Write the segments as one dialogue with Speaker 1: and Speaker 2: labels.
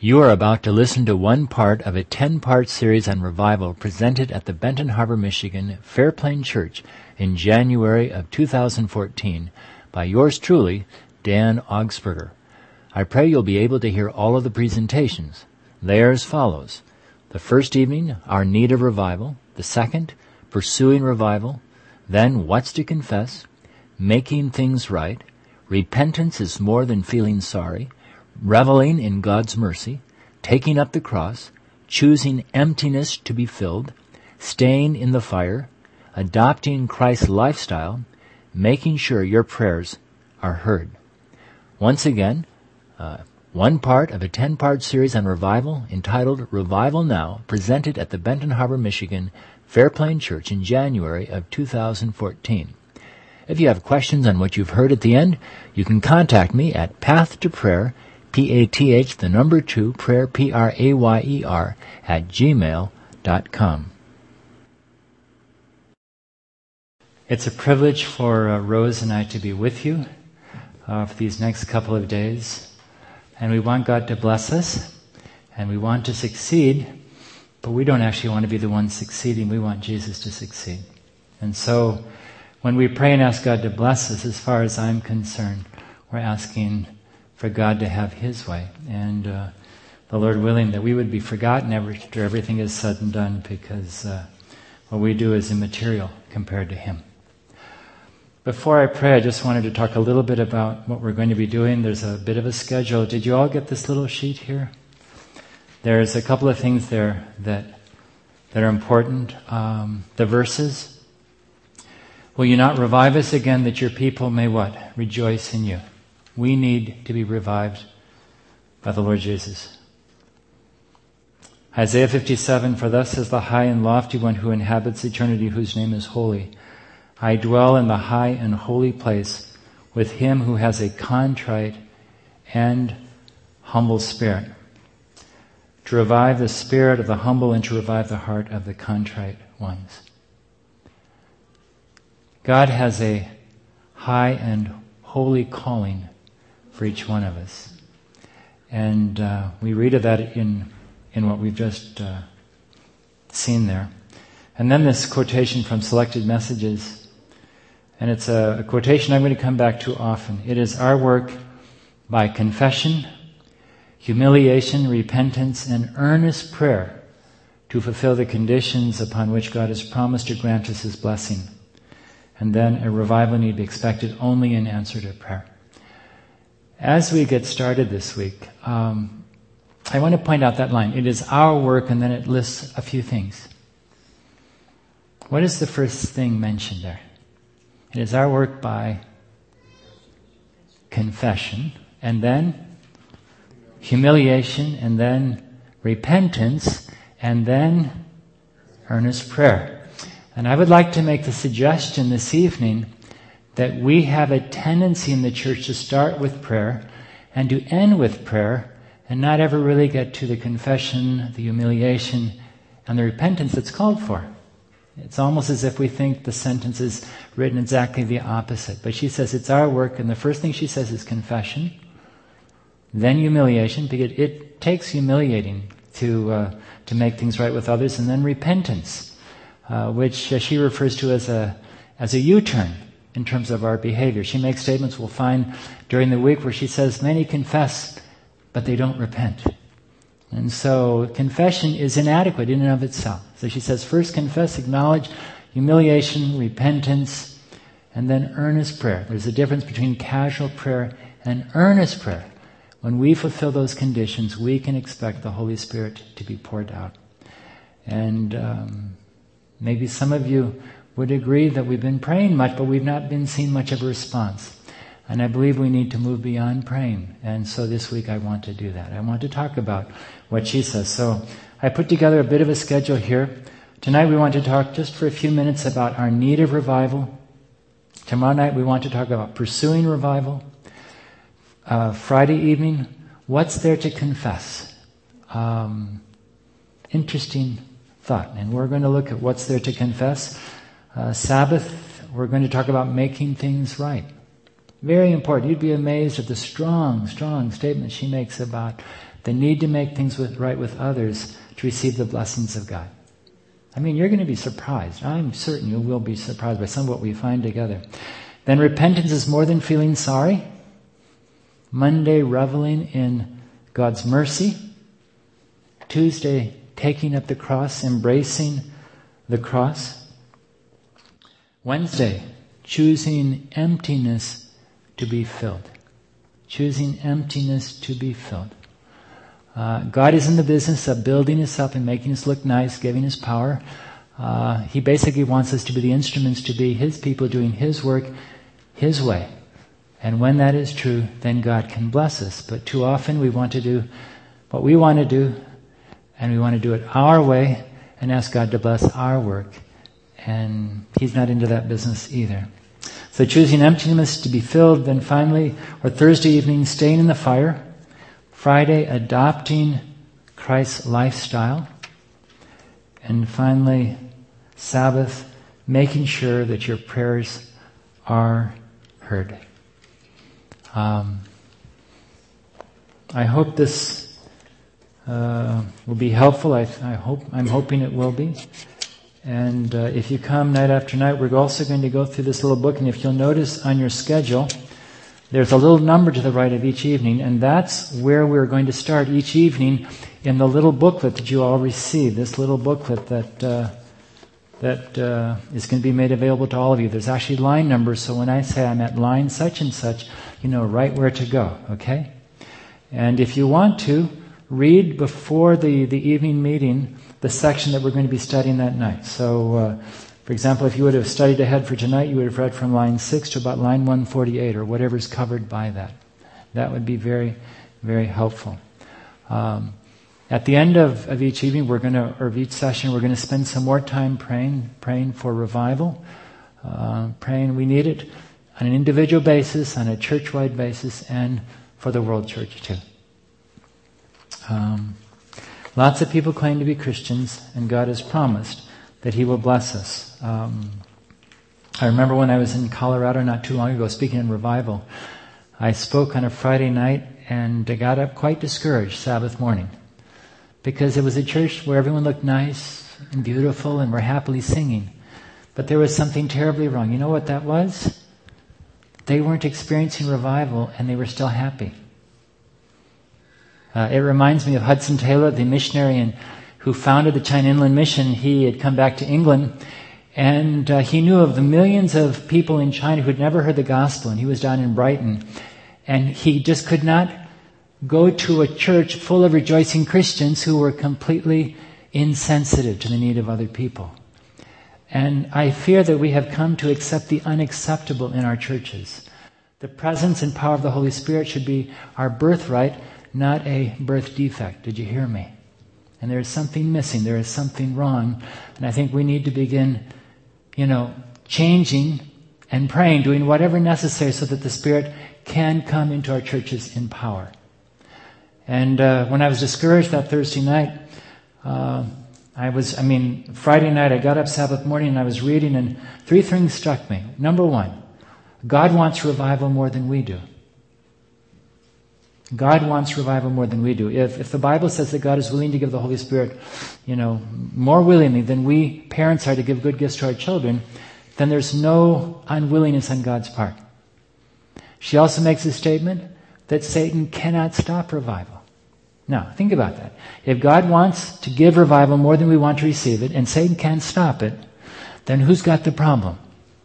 Speaker 1: You are about to listen to one part of a 10-part series on revival presented at the Benton Harbor, Michigan Fairplain Church in January of 2014 by yours truly, Dan Augsburger. I pray you'll be able to hear all of the presentations. They are as follows. The first evening, Our Need of Revival. The second, Pursuing Revival. Then, What's to Confess? Making Things Right. Repentance is More Than Feeling Sorry. Reveling in God's Mercy. Taking Up the Cross. Choosing Emptiness to be Filled. Staying in the Fire. Adopting Christ's Lifestyle. Making Sure Your Prayers are Heard. Once again, one part of a 10-part series on revival entitled Revival Now, presented at the Benton Harbor, Michigan Fairplain Church in January of 2014. If you have questions on what you've heard at the end, you can contact me at path2prayer, PATH, the number 2, prayer, PRAYER, at gmail.com. It's a privilege for Rose and I to be with you for these next couple of days. And we want God to bless us, and we want to succeed, but we don't actually want to be the ones succeeding. We want Jesus to succeed. And so when we pray and ask God to bless us, as far as I'm concerned, we're asking for God to have His way. And the Lord willing that we would be forgotten after everything is said and done, because what we do is immaterial compared to Him. Before I pray, I just wanted to talk a little bit about what we're going to be doing. There's a bit of a schedule. Did you all get this little sheet here? There's a couple of things there that are important. The verses. Will you not revive us again, that your people may what? Rejoice in you. We need to be revived by the Lord Jesus. Isaiah 57, for thus says the high and lofty one who inhabits eternity, whose name is holy. I dwell in the high and holy place with him who has a contrite and humble spirit, to revive the spirit of the humble and to revive the heart of the contrite ones. God has a high and holy calling for each one of us. And we read of that in what we've just seen there. And then this quotation from Selected Messages. And it's a quotation I'm going to come back to often. It is our work by confession, humiliation, repentance, and earnest prayer to fulfill the conditions upon which God has promised to grant us His blessing. And then a revival need be expected only in answer to prayer. As we get started this week, I want to point out that line. It is our work, and then it lists a few things. What is the first thing mentioned there? It is our work by confession, and then humiliation, and then repentance, and then earnest prayer. And I would like to make the suggestion this evening that we have a tendency in the church to start with prayer and to end with prayer and not ever really get to the confession, the humiliation, and the repentance that's called for. It's almost as if we think the sentence is written exactly the opposite. But she says it's our work, and the first thing she says is confession, then humiliation, because it takes humiliating to make things right with others, and then repentance, which she refers to as a U-turn in terms of our behavior. She makes statements we'll find during the week where she says, many confess, but they don't repent. And so confession is inadequate in and of itself. So she says, first confess, acknowledge, humiliation, repentance, and then earnest prayer. There's a difference between casual prayer and earnest prayer. When we fulfill those conditions, we can expect the Holy Spirit to be poured out. And maybe some of you would agree that we've been praying much, but we've not been seeing much of a response. And I believe we need to move beyond praying. And so this week I want to do that. I want to talk about what she says. So I put together a bit of a schedule here. Tonight we want to talk just for a few minutes about our need of revival. Tomorrow night we want to talk about pursuing revival. Friday evening, what's there to confess? Interesting thought. And we're going to look at what's there to confess. Sabbath, we're going to talk about making things right. Very important. You'd be amazed at the strong statement she makes about the need to make things right with others to receive the blessings of God. I mean, you're going to be surprised. I'm certain you will be surprised by some of what we find together. Then repentance is more than feeling sorry. Monday, reveling in God's mercy. Tuesday, taking up the cross, embracing the cross. Wednesday, choosing emptiness to be filled. Choosing emptiness to be filled. God is in the business of building us up and making us look nice, giving us power. He basically wants us to be the instruments, to be His people doing His work His way. And when that is true, then God can bless us. But too often we want to do what we want to do, and we want to do it our way and ask God to bless our work. And He's not into that business either. So choosing emptiness to be filled, then finally, or Thursday evening, staying in the fire. Friday, adopting Christ's lifestyle. And finally, Sabbath, making sure that your prayers are heard. I hope this will be helpful. I'm hoping it will be. And if you come night after night, we're also going to go through this little book. And if you'll notice on your schedule, there's a little number to the right of each evening, and that's where we're going to start each evening in the little booklet that you all receive. This little booklet that is going to be made available to all of you. There's actually line numbers, so when I say I'm at line such and such, you know right where to go, okay? And if you want to, read before the evening meeting the section that we're going to be studying that night. So, for example, if you would have studied ahead for tonight, you would have read from line 6 to about line 148, or whatever's covered by that. That would be very, very helpful. At the end of each evening, or of each session, we're going to spend some more time praying for revival, praying we need it on an individual basis, on a church-wide basis, and for the world church too. Lots of people claim to be Christians, and God has promised that He will bless us. I remember when I was in Colorado not too long ago speaking in revival, I spoke on a Friday night and I got up quite discouraged Sabbath morning, because it was a church where everyone looked nice and beautiful and were happily singing. But there was something terribly wrong. You know what that was? They weren't experiencing revival and they were still happy. It reminds me of Hudson Taylor, the missionary who founded the China Inland Mission. He had come back to England, and he knew of the millions of people in China who had never heard the gospel, and he was down in Brighton. And he just could not go to a church full of rejoicing Christians who were completely insensitive to the need of other people. And I fear that we have come to accept the unacceptable in our churches. The presence and power of the Holy Spirit should be our birthright, not a birth defect. Did you hear me? And there is something missing. There is something wrong. And I think we need to begin, changing and praying, doing whatever necessary so that the Spirit can come into our churches in power. And when I was discouraged that Thursday night, Friday night I got up Sabbath morning and I was reading, and 3 things struck me. Number 1, God wants revival more than we do. God wants revival more than we do. If the Bible says that God is willing to give the Holy Spirit, more willingly than we parents are to give good gifts to our children, then there's no unwillingness on God's part. She also makes a statement that Satan cannot stop revival. Now, think about that. If God wants to give revival more than we want to receive it, and Satan can't stop it, then who's got the problem?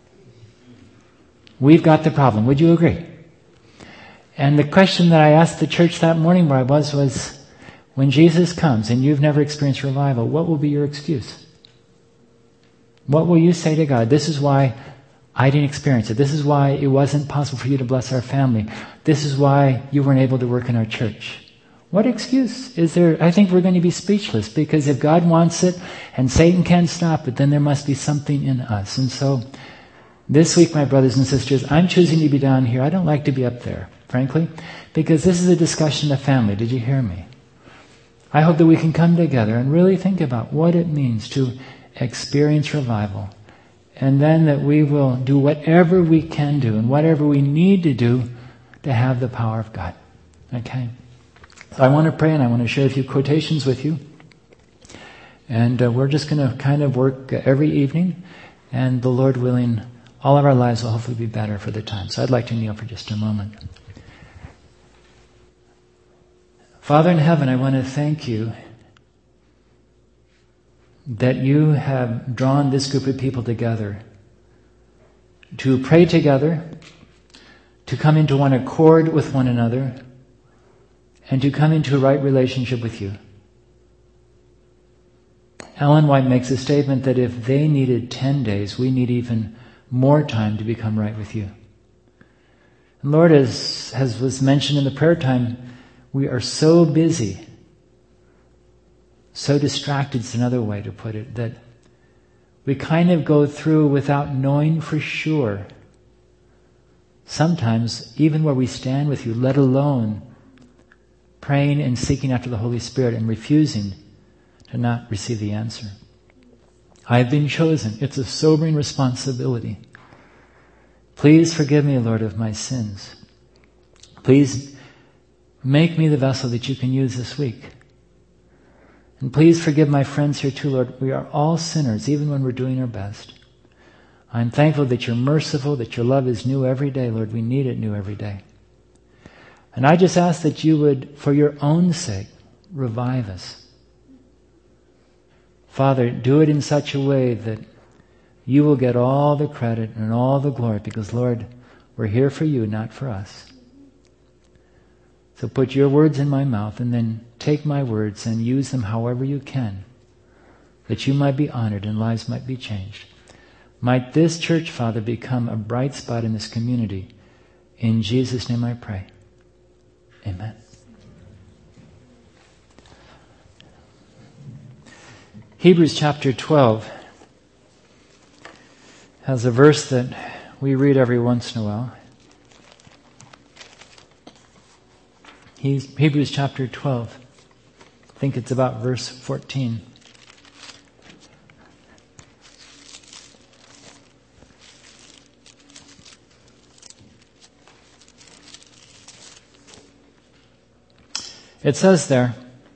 Speaker 1: We've got the problem. Would you agree? And the question that I asked the church that morning where I was, when Jesus comes and you've never experienced revival, what will be your excuse? What will you say to God? This is why I didn't experience it. This is why it wasn't possible for you to bless our family. This is why you weren't able to work in our church. What excuse is there? I think we're going to be speechless, because if God wants it and Satan can't stop it, then there must be something in us. And so this week, my brothers and sisters, I'm choosing to be down here. I don't like to be up there, frankly, because this is a discussion of family. Did you hear me? I hope that we can come together and really think about what it means to experience revival, and then that we will do whatever we can do and whatever we need to do to have the power of God. Okay? I want to pray and I want to share a few quotations with you. And we're just going to kind of work every evening. And the Lord willing, all of our lives will hopefully be better for the time. So I'd like to kneel for just a moment. Father in heaven, I want to thank you that you have drawn this group of people together to pray together, to come into one accord with one another, and to come into a right relationship with you. Ellen White makes a statement that if they needed 10 days, we need even more time to become right with you. And Lord, as was mentioned in the prayer time, we are so busy, so distracted is another way to put it, that we kind of go through without knowing for sure, sometimes even where we stand with you, let alone praying and seeking after the Holy Spirit and refusing to not receive the answer. I have been chosen. It's a sobering responsibility. Please forgive me, Lord, of my sins. Please make me the vessel that you can use this week. And please forgive my friends here too, Lord. We are all sinners, even when we're doing our best. I'm thankful that you're merciful, that your love is new every day, Lord. We need it new every day. And I just ask that you would, for your own sake, revive us. Father, do it in such a way that you will get all the credit and all the glory, because, Lord, we're here for you, not for us. So put your words in my mouth and then take my words and use them however you can, that you might be honored and lives might be changed. Might this church, Father, become a bright spot in this community. In Jesus' name I pray. Amen. Hebrews chapter 12 has a verse that we read every once in a while. Hebrews chapter 12. I think it's about verse 14. It says there,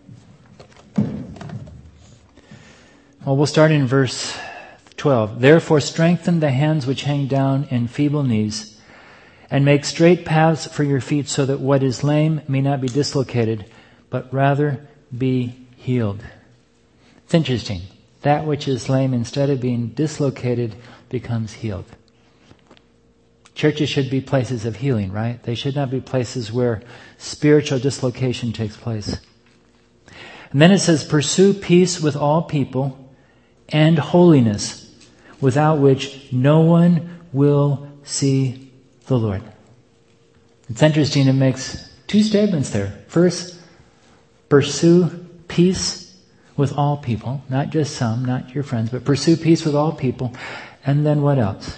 Speaker 1: well, we'll start in verse 12. Therefore strengthen the hands which hang down and feeble knees, and make straight paths for your feet, so that what is lame may not be dislocated, but rather be healed. It's interesting. That which is lame, instead of being dislocated, becomes healed. Churches should be places of healing, right? They should not be places where spiritual dislocation takes place. And then it says, pursue peace with all people and holiness, without which no one will see the Lord. It's interesting, it makes two statements there. First, pursue peace with all people, not just some, not your friends, but pursue peace with all people. And then what else?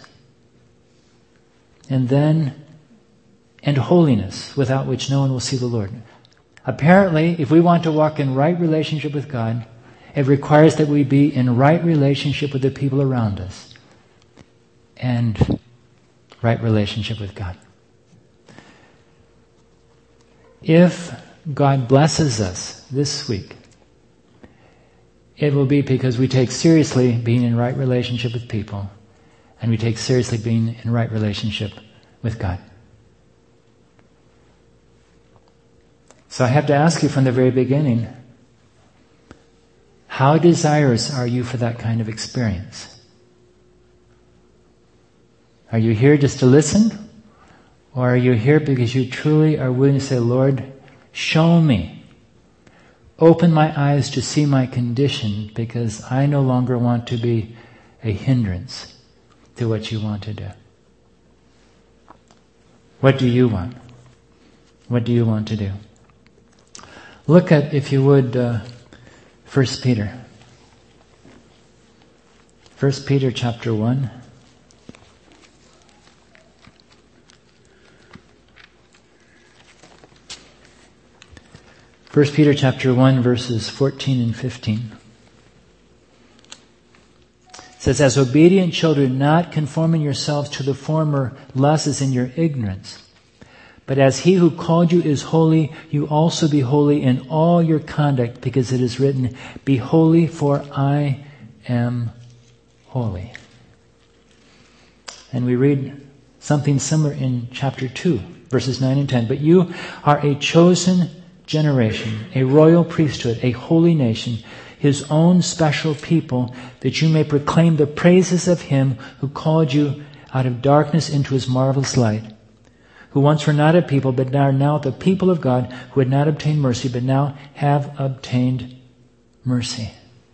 Speaker 1: And holiness, without which no one will see the Lord. Apparently, if we want to walk in right relationship with God, it requires that we be in right relationship with the people around us and right relationship with God. If God blesses us this week, it will be because we take seriously being in right relationship with people, and we take seriously being in right relationship with God. So I have to ask you from the very beginning, how desirous are you for that kind of experience? Are you here just to listen? Or are you here because you truly are willing to say, Lord, show me. Open my eyes to see my condition, because I no longer want to be a hindrance to what you want to do. What do you want? What do you want to do? Look at, if you would, 1 Peter. 1 Peter chapter 1. 1 Peter chapter 1, verses 14 and 15. It says, as obedient children, not conforming yourselves to the former lusts in your ignorance, But as he who called you is holy, you also be holy in all your conduct, because it is written, be holy, for I am holy. And we read something similar in chapter 2, verses 9 and 10. But you are a chosen generation, a royal priesthood, a holy nation, his own special people, that you may proclaim the praises of him who called you out of darkness into his marvelous light, who once were not a people, but are now the people of God, who had not obtained mercy, but now have obtained mercy.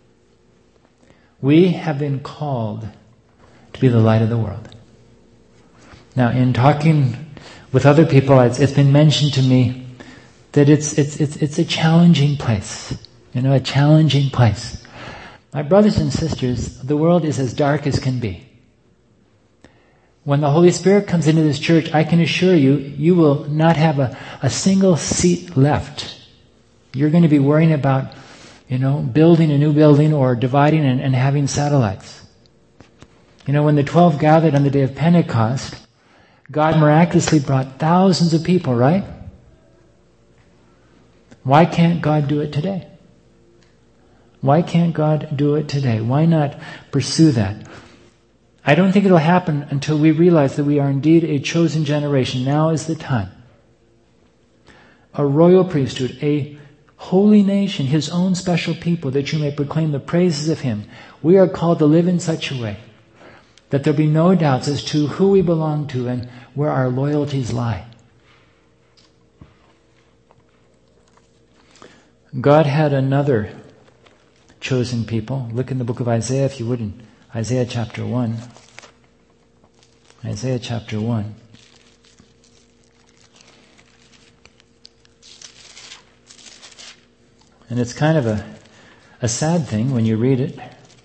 Speaker 1: We have been called to be the light of the world. Now, in talking with other people, it's been mentioned to me that it's a challenging place. A challenging place. My brothers and sisters, the world is as dark as can be. When the Holy Spirit comes into this church, I can assure you, you will not have a single seat left. You're going to be worrying about, building a new building or dividing and having satellites. When the 12 gathered on the day of Pentecost, God miraculously brought thousands of people, right? Why can't God do it today? Why can't God do it today? Why not pursue that? I don't think it'll happen until we realize that we are indeed a chosen generation. Now is the time. A royal priesthood, a holy nation, his own special people, that you may proclaim the praises of him. We are called to live in such a way that there be no doubts as to who we belong to and where our loyalties lie. God had another chosen people. Look in the book of Isaiah, if you wouldn't. Isaiah chapter 1. Isaiah chapter 1. And it's kind of a sad thing when you read it.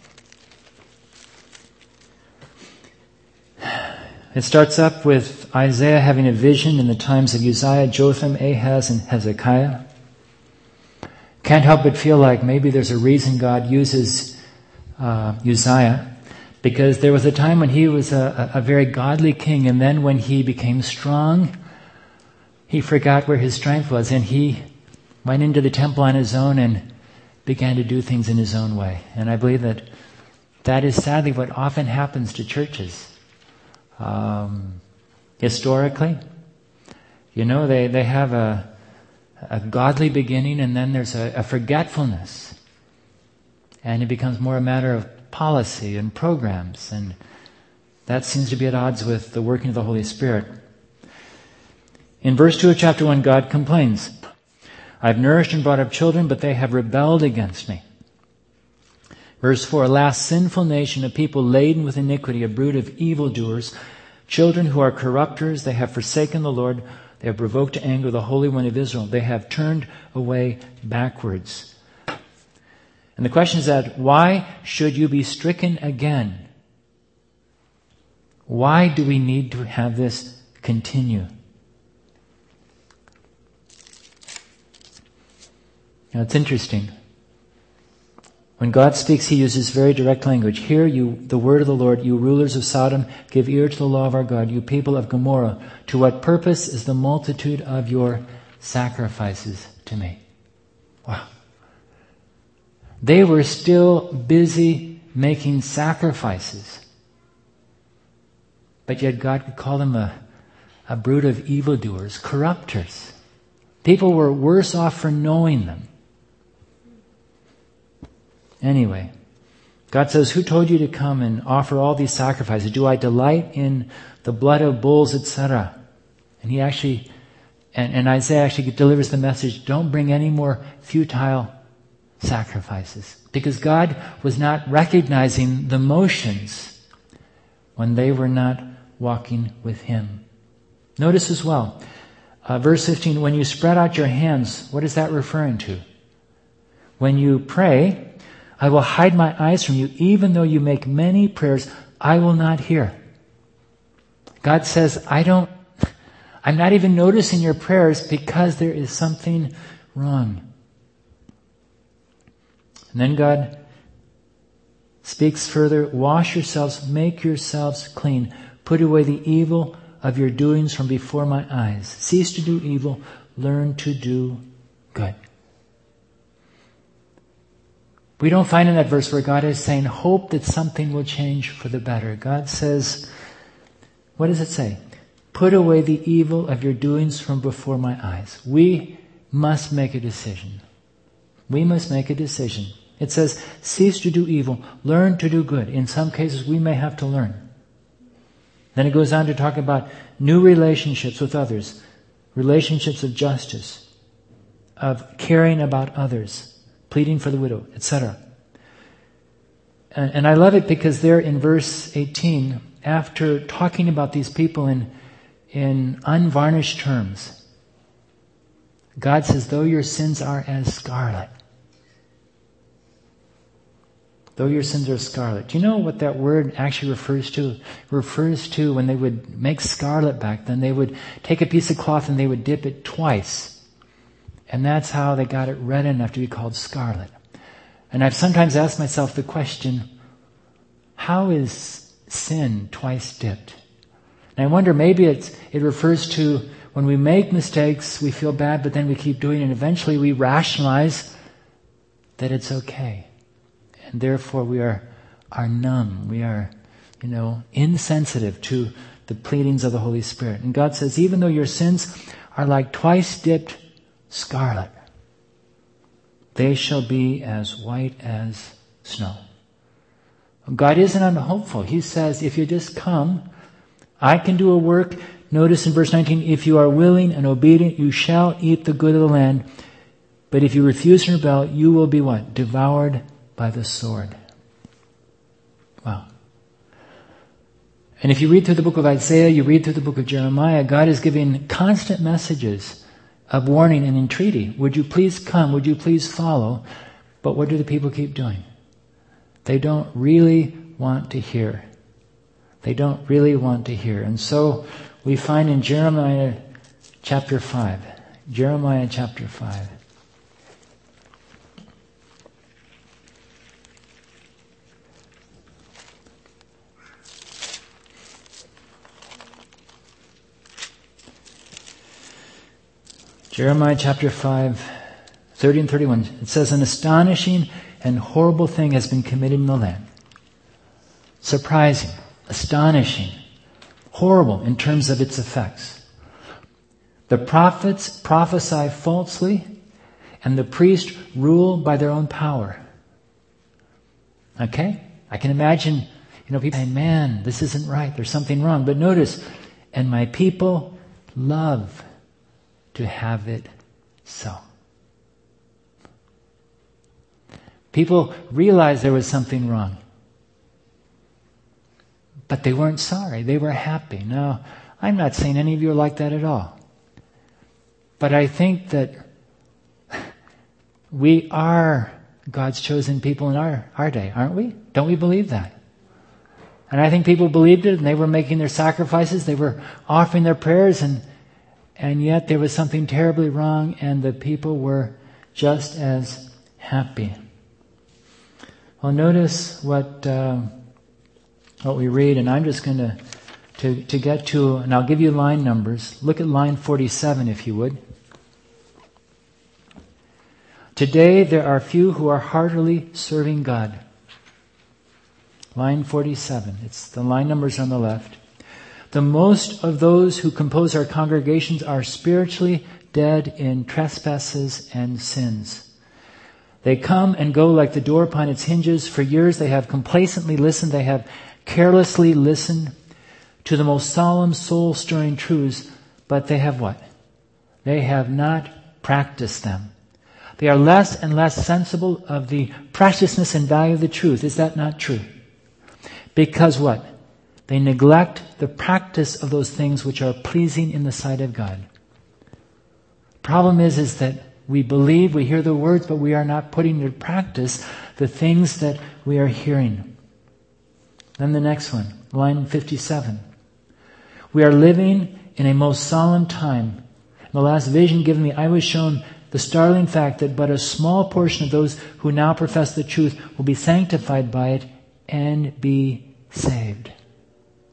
Speaker 1: It starts up with Isaiah having a vision in the times of Uzziah, Jotham, Ahaz, and Hezekiah. Can't help but feel like maybe there's a reason God uses Uzziah, because there was a time when he was a very godly king, and then when he became strong, he forgot where his strength was, and he went into the temple on his own and began to do things in his own way. And I believe that is sadly what often happens to churches. Historically, they have a godly beginning, and then there's a forgetfulness. And it becomes more a matter of policy and programs, and that seems to be at odds with the working of the Holy Spirit. In verse 2 of chapter 1, God complains, I've nourished and brought up children, but they have rebelled against me. Verse 4, alas, sinful nation, a people laden with iniquity, a brood of evildoers, children who are corrupters, they have forsaken the Lord, they have provoked to anger the Holy One of Israel, they have turned away backwards. And the question is that, why should you be stricken again? Why do we need to have this continue? It's interesting. When God speaks, he uses very direct language. Hear you the word of the Lord, you rulers of Sodom, give ear to the law of our God, you people of Gomorrah. To what purpose is the multitude of your sacrifices to me? Wow. They were still busy making sacrifices. But yet God could call them a brood of evildoers, corrupters. People were worse off for knowing them. Anyway, God says, who told you to come and offer all these sacrifices? Do I delight in the blood of bulls, etc.? And he actually, and Isaiah actually delivers the message, don't bring any more futile sacrifices. Because God was not recognizing the motions when they were not walking with him. Notice as well, verse 15, when you spread out your hands, what is that referring to? When you pray, I will hide my eyes from you, even though you make many prayers, I will not hear. God says, I'm not even noticing your prayers because there is something wrong. And then God speaks further, wash yourselves, make yourselves clean, put away the evil of your doings from before my eyes. Cease to do evil, learn to do good. We don't find in that verse where God is saying, hope that something will change for the better. God says, what does it say? Put away the evil of your doings from before my eyes. We must make a decision. We must make a decision. It says, cease to do evil, learn to do good. In some cases, we may have to learn. Then it goes on to talk about new relationships with others, relationships of justice, of caring about others, pleading for the widow, etc. And I love it because there in verse 18, after talking about these people in unvarnished terms, God says, though your sins are as scarlet. Though your sins are scarlet. Do you know what that word actually refers to? It refers to when they would make scarlet back then, they would take a piece of cloth and they would dip it twice. And that's how they got it red enough to be called scarlet. And I've sometimes asked myself the question, how is sin twice dipped? And I wonder, maybe it refers to when we make mistakes, we feel bad, but then we keep doing it, and eventually we rationalize that it's okay. And therefore we are numb. We are, insensitive to the pleadings of the Holy Spirit. And God says, even though your sins are like twice dipped scarlet, they shall be as white as snow. God isn't unhopeful. He says, if you just come, I can do a work. Notice in verse 19, if you are willing and obedient, you shall eat the good of the land. But if you refuse and rebel, you will be what? Devoured by the sword. Wow. And if you read through the book of Isaiah, you read through the book of Jeremiah, God is giving constant messages of warning and entreaty. Would you please come? Would you please follow? But what do the people keep doing? They don't really want to hear. They don't really want to hear. And so we find in Jeremiah chapter 5. Jeremiah chapter 5. Jeremiah chapter 5, 30 and 31. It says, an astonishing and horrible thing has been committed in the land. Surprising, astonishing, horrible in terms of its effects. The prophets prophesy falsely, and the priests rule by their own power. Okay? I can imagine, people saying, man, this isn't right, there's something wrong. But notice, and my people love to have it so. People realized there was something wrong. But they weren't sorry. They were happy. Now, I'm not saying any of you are like that at all. But I think that we are God's chosen people in our day, aren't we? Don't we believe that? And I think people believed it, and they were making their sacrifices. They were offering their prayers, and yet there was something terribly wrong, and the people were just as happy. Well, notice what we read, and I'm just going to get to, and I'll give you line numbers. Look at line 47, if you would. Today there are few who are heartily serving God. Line 47. It's the line numbers on the left. The most of those who compose our congregations are spiritually dead in trespasses and sins. They come and go like the door upon its hinges. For years they have complacently listened. They have carelessly listened to the most solemn, soul-stirring truths. But they have what? They have not practiced them. They are less and less sensible of the preciousness and value of the truth. Is that not true? Because what? They neglect the practice of those things which are pleasing in the sight of God. Problem is that we believe, we hear the words, but we are not putting into practice the things that we are hearing. Then the next one, line 57. We are living in a most solemn time. In the last vision given me, I was shown the startling fact that but a small portion of those who now profess the truth will be sanctified by it and be saved.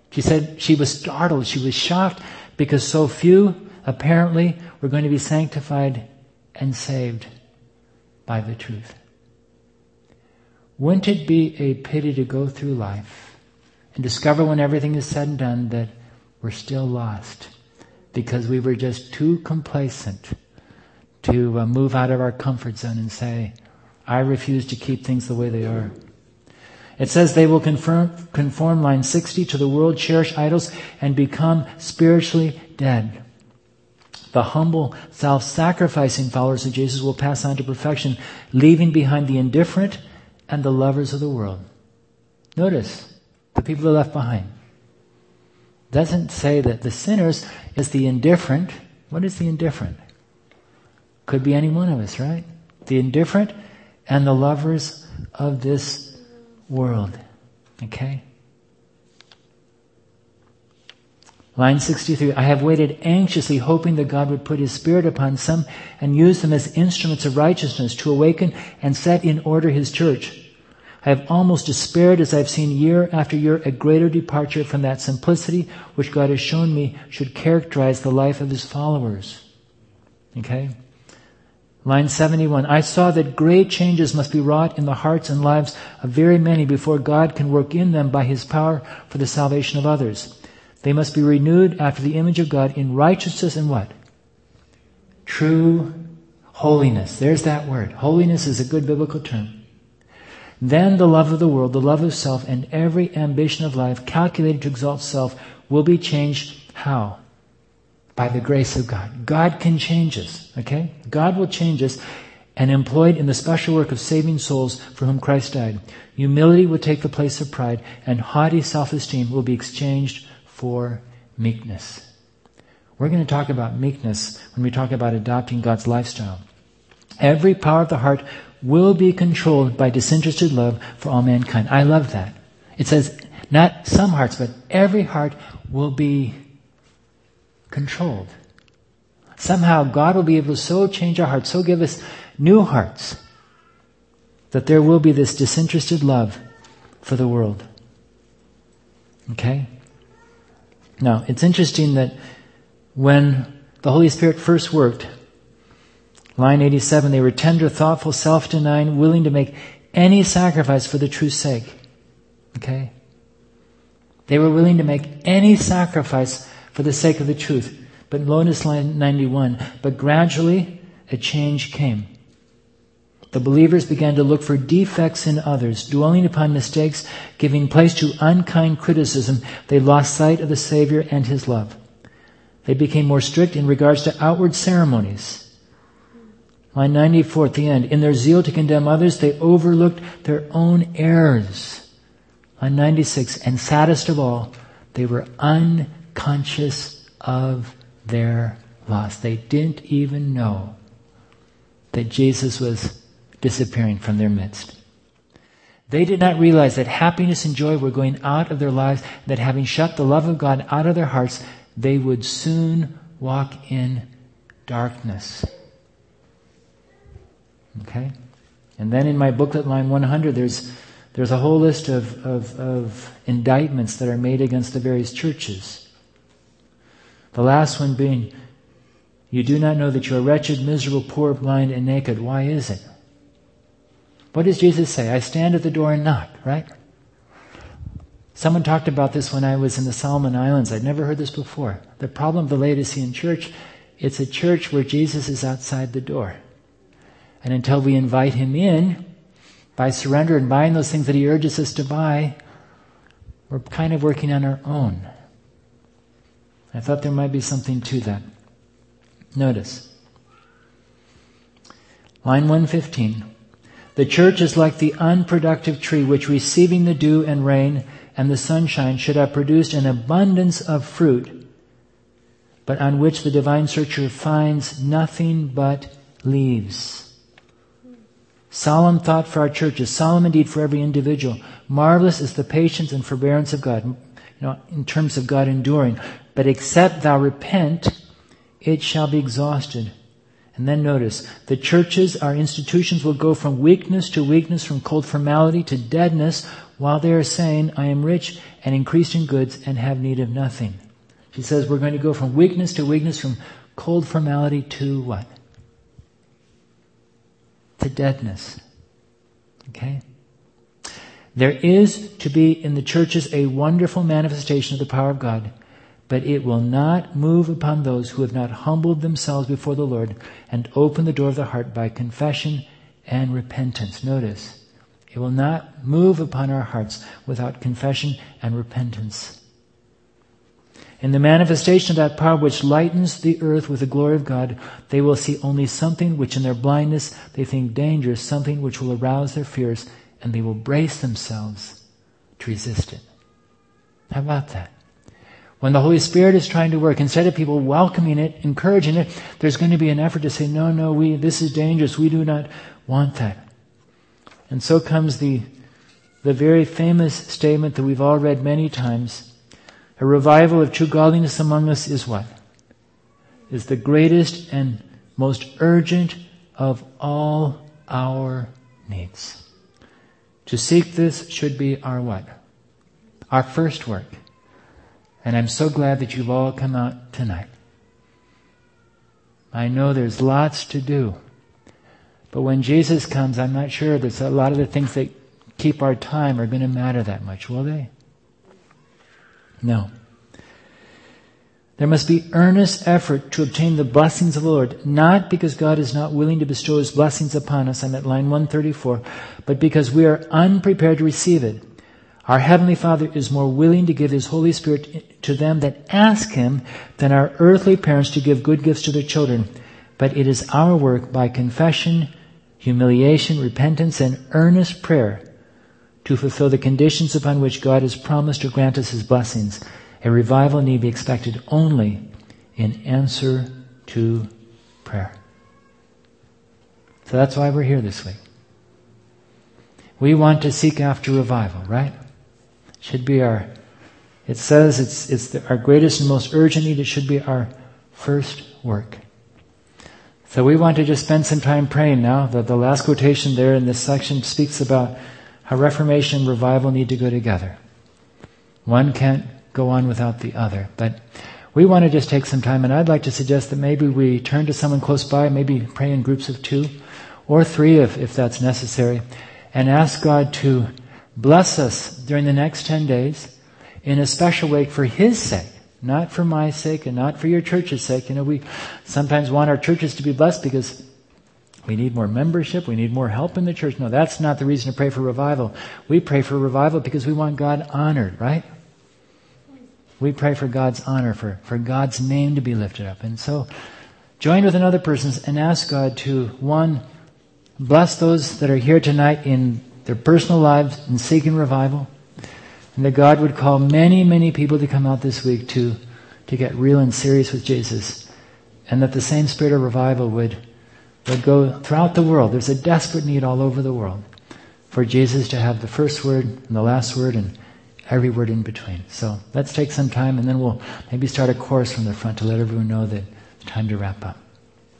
Speaker 1: She said she was startled, she was shocked, because so few, apparently, were going to be sanctified and saved by the truth. Wouldn't it be a pity to go through life and discover when everything is said and done that we're still lost because we were just too complacent to move out of our comfort zone and say, I refuse to keep things the way they are. It says they will conform, line 60, to the world, cherish idols, and become spiritually dead. The humble, self-sacrificing followers of Jesus will pass on to perfection, leaving behind the indifferent and the lovers of the world. Notice, the people are left behind. It doesn't say that the sinners is the indifferent. What is the indifferent? Could be any one of us, right? The indifferent and the lovers of this world. Okay? Line 63, I have waited anxiously, hoping that God would put His Spirit upon some and use them as instruments of righteousness to awaken and set in order His church. I have almost despaired as I've seen year after year a greater departure from that simplicity which God has shown me should characterize the life of His followers. Okay? Line 71, I saw that great changes must be wrought in the hearts and lives of very many before God can work in them by His power for the salvation of others. They must be renewed after the image of God in righteousness and what? True holiness. There's that word. Holiness is a good biblical term. Then the love of the world, the love of self, and every ambition of life calculated to exalt self will be changed. How? By the grace of God. God can change us, okay? God will change us, and employed in the special work of saving souls for whom Christ died. Humility will take the place of pride, and haughty self-esteem will be exchanged for meekness. We're going to talk about meekness when we talk about adopting God's lifestyle. Every power of the heart will be controlled by disinterested love for all mankind. I love that. It says not some hearts, but every heart will be controlled. Somehow God will be able to so change our hearts, so give us new hearts, that there will be this disinterested love for the world. Okay? Now, it's interesting that when the Holy Spirit first worked, line 87, they were tender, thoughtful, self-denying, willing to make any sacrifice for the truth's sake. Okay? They were willing to make any sacrifice for the sake of the truth. But notice line 91, but gradually a change came. The believers began to look for defects in others, dwelling upon mistakes, giving place to unkind criticism. They lost sight of the Savior and His love. They became more strict in regards to outward ceremonies. Line 94 at the end, in their zeal to condemn others, they overlooked their own errors. Line 96, and saddest of all, they were unconscious of their loss. They didn't even know that Jesus was disappearing from their midst. They did not realize that happiness and joy were going out of their lives, that having shut the love of God out of their hearts, they would soon walk in darkness. Okay? And then in my booklet, line 100, there's a whole list of indictments that are made against the various churches. The last one being, you do not know that you are wretched, miserable, poor, blind, and naked. Why is it? What does Jesus say? I stand at the door and knock, right? Someone talked about this when I was in the Solomon Islands. I'd never heard this before. The problem of the Laodicean church, it's a church where Jesus is outside the door. And until we invite Him in, by surrender and buying those things that He urges us to buy, we're kind of working on our own. I thought there might be something to that. Notice. Line 115. The church is like the unproductive tree which, receiving the dew and rain and the sunshine, should have produced an abundance of fruit, but on which the divine searcher finds nothing but leaves. Solemn thought for our churches, solemn indeed for every individual. Marvelous is the patience and forbearance of God, in terms of God enduring. But except thou repent, it shall be exhausted, And then notice, the churches, our institutions will go from weakness to weakness, from cold formality to deadness, while they are saying, I am rich and increased in goods and have need of nothing. She says we're going to go from weakness to weakness, from cold formality to what? To deadness. Okay? There is to be in the churches a wonderful manifestation of the power of God, but it will not move upon those who have not humbled themselves before the Lord and opened the door of the heart by confession and repentance. Notice, it will not move upon our hearts without confession and repentance. In the manifestation of that power which lightens the earth with the glory of God, they will see only something which in their blindness they think dangerous, something which will arouse their fears, and they will brace themselves to resist it. How about that? When the Holy Spirit is trying to work, instead of people welcoming it, encouraging it, there's going to be an effort to say, no, this is dangerous. We do not want that. And so comes the very famous statement that we've all read many times. A revival of true godliness among us is what? Is the greatest and most urgent of all our needs. To seek this should be our what? Our first work. And I'm so glad that you've all come out tonight. I know there's lots to do. But when Jesus comes, I'm not sure that a lot of the things that keep our time are going to matter that much, will they? No. There must be earnest effort to obtain the blessings of the Lord, not because God is not willing to bestow His blessings upon us, I'm at line 134, but because we are unprepared to receive it. Our Heavenly Father is more willing to give His Holy Spirit to them that ask Him than our earthly parents to give good gifts to their children. But it is our work by confession, humiliation, repentance, and earnest prayer to fulfill the conditions upon which God has promised to grant us His blessings. A revival need be expected only in answer to prayer. So that's why we're here this week. We want to seek after revival, right? Should be it says it's our greatest and most urgent need. It should be our first work. So we want to just spend some time praying now. The last quotation there in this section speaks about how Reformation and revival need to go together. One can't go on without the other. But we want to just take some time, and I'd like to suggest that maybe we turn to someone close by, maybe pray in groups of 2 or 3 if that's necessary, and ask God to bless us during the next 10 days in a special way for His sake, not for my sake and not for your church's sake. We sometimes want our churches to be blessed because we need more membership, we need more help in the church. No, that's not the reason to pray for revival. We pray for revival because we want God honored, right? We pray for God's honor, for God's name to be lifted up. And so, join with another person and ask God to, 1, bless those that are here tonight in their personal lives in seeking revival, and that God would call many, many people to come out this week to get real and serious with Jesus, and that the same spirit of revival would go throughout the world. There's a desperate need all over the world for Jesus to have the first word and the last word and every word in between. So let's take some time, and then we'll maybe start a chorus from the front to let everyone know that it's time to wrap up.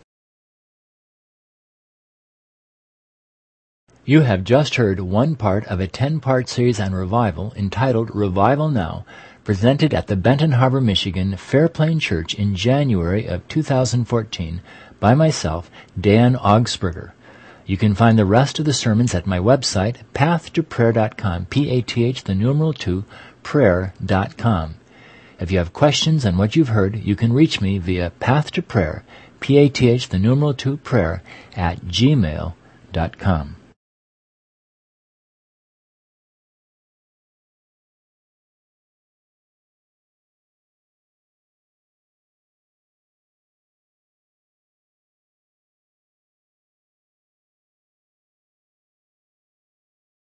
Speaker 2: You have just heard one part of a 10-part series on revival entitled Revival Now, presented at the Benton Harbor, Michigan Fairplain Church in January of 2014 by myself, Dan Augsburger. You can find the rest of the sermons at my website, path2prayer.com, PATH, prayer.com. If you have questions on what you've heard, you can reach me via path2prayer, PATH, prayer, at gmail.com.